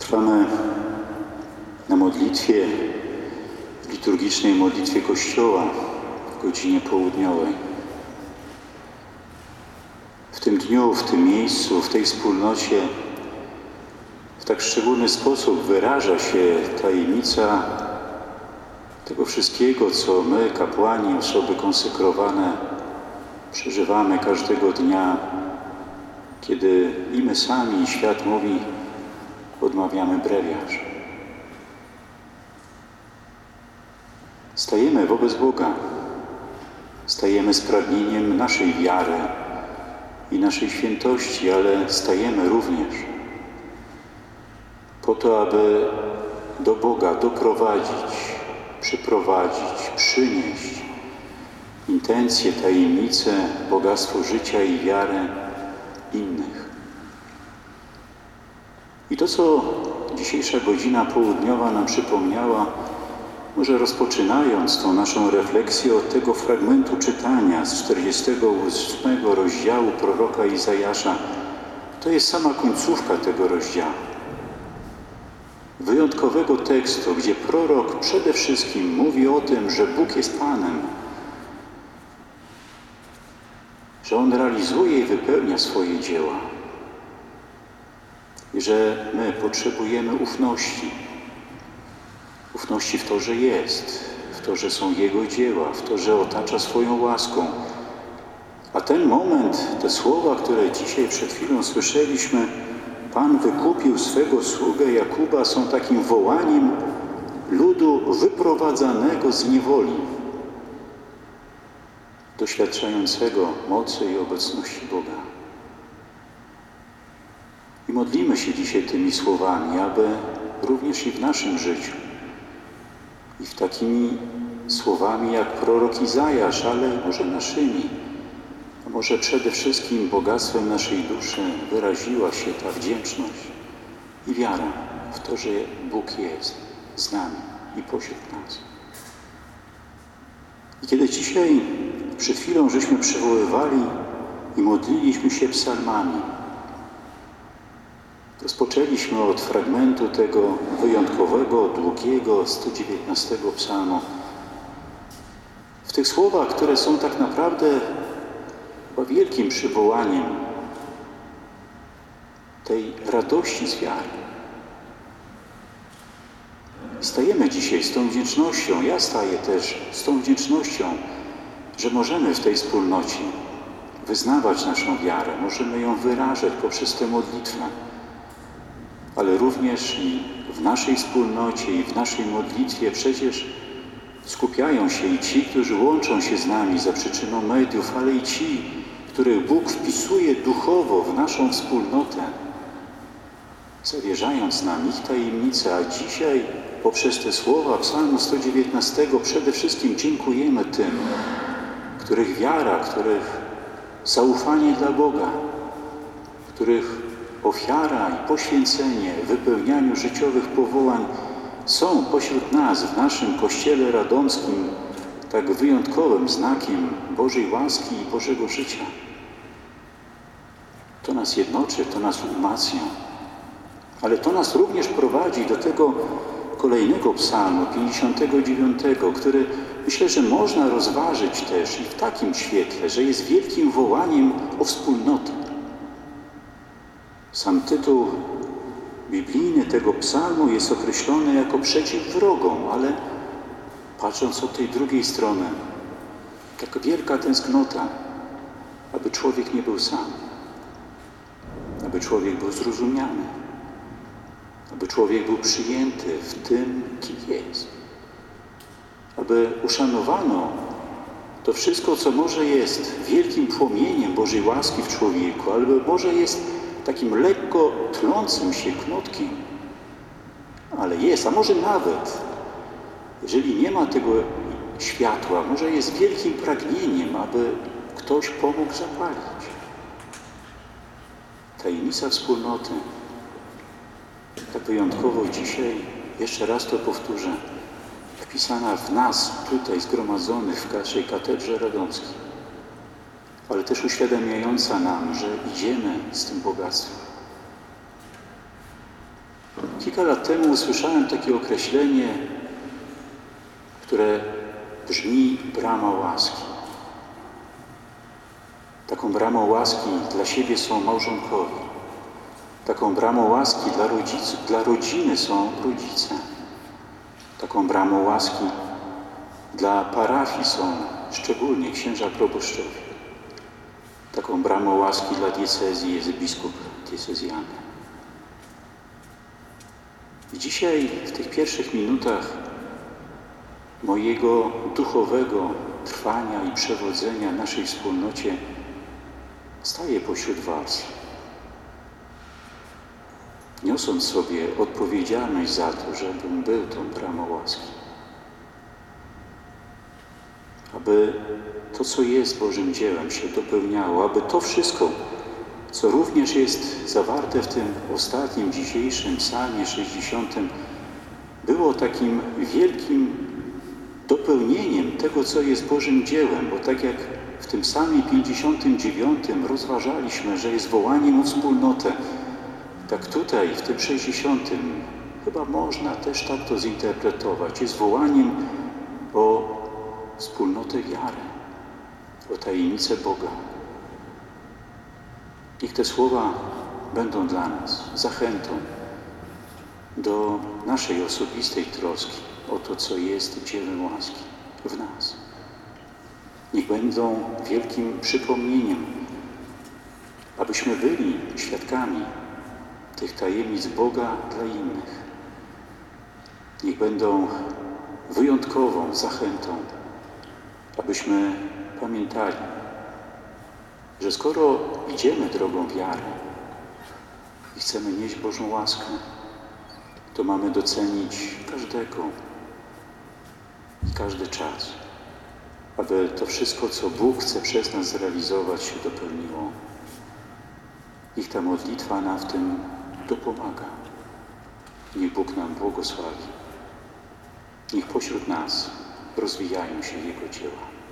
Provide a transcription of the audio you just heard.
Trwamy na modlitwie, liturgicznej modlitwie Kościoła w godzinie południowej. W tym dniu, w tym miejscu, w tej wspólnocie w tak szczególny sposób wyraża się tajemnica tego wszystkiego, co my, kapłani, osoby konsekrowane, przeżywamy każdego dnia, kiedy i my sami, i świat mówi, odmawiamy brewiarz. Stajemy wobec Boga. Stajemy z pragnieniem naszej wiary i naszej świętości, ale stajemy również po to, aby do Boga doprowadzić, przyprowadzić, przynieść intencje, tajemnice, bogactwo życia i wiarę innych. I to, co dzisiejsza godzina południowa nam przypomniała, może rozpoczynając tą naszą refleksję od tego fragmentu czytania z 48 rozdziału proroka Izajasza, to jest sama końcówka tego rozdziału. Wyjątkowego tekstu, gdzie prorok przede wszystkim mówi o tym, że Bóg jest Panem, że On realizuje i wypełnia swoje dzieła i że my potrzebujemy ufności. Ufności w to, że jest, w to, że są Jego dzieła, w to, że otacza swoją łaską. A ten moment, te słowa, które dzisiaj przed chwilą słyszeliśmy, Pan wykupił swego sługę Jakuba, są takim wołaniem ludu wyprowadzanego z niewoli, doświadczającego mocy i obecności Boga. I modlimy się dzisiaj tymi słowami, aby również i w naszym życiu, i w takimi słowami jak prorok Izajasz, ale może naszymi, a może przede wszystkim bogactwem naszej duszy wyraziła się ta wdzięczność i wiara w to, że Bóg jest z nami i pośród nas. I kiedy dzisiaj przed chwilą żeśmy przywoływali i modliliśmy się psalmami, rozpoczęliśmy od fragmentu tego wyjątkowego, długiego 119 psalmu. W tych słowach, które są tak naprawdę chyba wielkim przywołaniem tej radości z wiary. Stajemy dzisiaj z tą wdzięcznością, ja staję też z tą wdzięcznością, że możemy w tej wspólnocie wyznawać naszą wiarę, możemy ją wyrażać poprzez tę modlitwę, ale również i w naszej wspólnocie i w naszej modlitwie przecież skupiają się i ci, którzy łączą się z nami za przyczyną mediów, ale i ci, których Bóg wpisuje duchowo w naszą wspólnotę, zawierzając nam ich tajemnice. A dzisiaj poprzez te słowa Psalmu 119 przede wszystkim dziękujemy tym, których wiara, których zaufanie dla Boga, których ofiara i poświęcenie w wypełnianiu życiowych powołań są pośród nas, w naszym Kościele radomskim, tak wyjątkowym znakiem Bożej łaski i Bożego życia. To nas jednoczy, to nas umacnia, ale to nas również prowadzi do tego kolejnego psalmu, 59, który myślę, że można rozważyć też i w takim świetle, że jest wielkim wołaniem o wspólnotę. Sam tytuł biblijny tego psalmu jest określony jako przeciw wrogom, ale patrząc od tej drugiej strony, taka wielka tęsknota, aby człowiek nie był sam, aby człowiek był zrozumiany, aby człowiek był przyjęty w tym, kim jest, aby uszanowano to wszystko, co może jest wielkim płomieniem Bożej łaski w człowieku, albo może jest takim lekko tlącym się knotkiem, ale jest, a może nawet, jeżeli nie ma tego światła, może jest wielkim pragnieniem, aby ktoś pomógł zapalić. Tajemnica wspólnoty, tak wyjątkowo dzisiaj, jeszcze raz to powtórzę, wpisana w nas, tutaj zgromadzonych w naszej katedrze radomskiej, ale też uświadamiająca nam, że idziemy z tym bogactwem. Kilka lat temu usłyszałem takie określenie, które brzmi brama łaski. Taką bramą łaski dla siebie są małżonkowie. Taką bramą łaski dla rodziny są rodzice. Taką bramą łaski dla parafii są szczególnie księża proboszczowie. Taką bramą łaski dla diecezji jest biskup diecezjalny. I dzisiaj w tych pierwszych minutach mojego duchowego trwania i przewodzenia naszej wspólnocie staję pośród was, niosąc sobie odpowiedzialność za to, żebym był tą bramą łaski. Aby to, co jest Bożym dziełem, się dopełniało, aby to wszystko, co również jest zawarte w tym ostatnim, dzisiejszym psalmie 60, było takim wielkim dopełnieniem tego, co jest Bożym dziełem, bo tak jak w tym psalmie 59 rozważaliśmy, że jest wołaniem o wspólnotę, tak tutaj w tym 60 chyba można też tak to zinterpretować. Jest wołaniem o wspólnotę wiary, o tajemnicę Boga. Niech te słowa będą dla nas zachętą do naszej osobistej troski o to, co jest dziełem łaski w nas. Niech będą wielkim przypomnieniem, abyśmy byli świadkami tych tajemnic Boga dla innych. Niech będą wyjątkową zachętą, abyśmy pamiętali, że skoro idziemy drogą wiary i chcemy nieść Bożą łaskę, to mamy docenić każdego i każdy czas, aby to wszystko, co Bóg chce przez nas zrealizować, się dopełniło. Niech ta modlitwa nam w tym dopomaga. Niech Bóg nam błogosławi. Niech pośród nas rozwijają się Jego dzieła.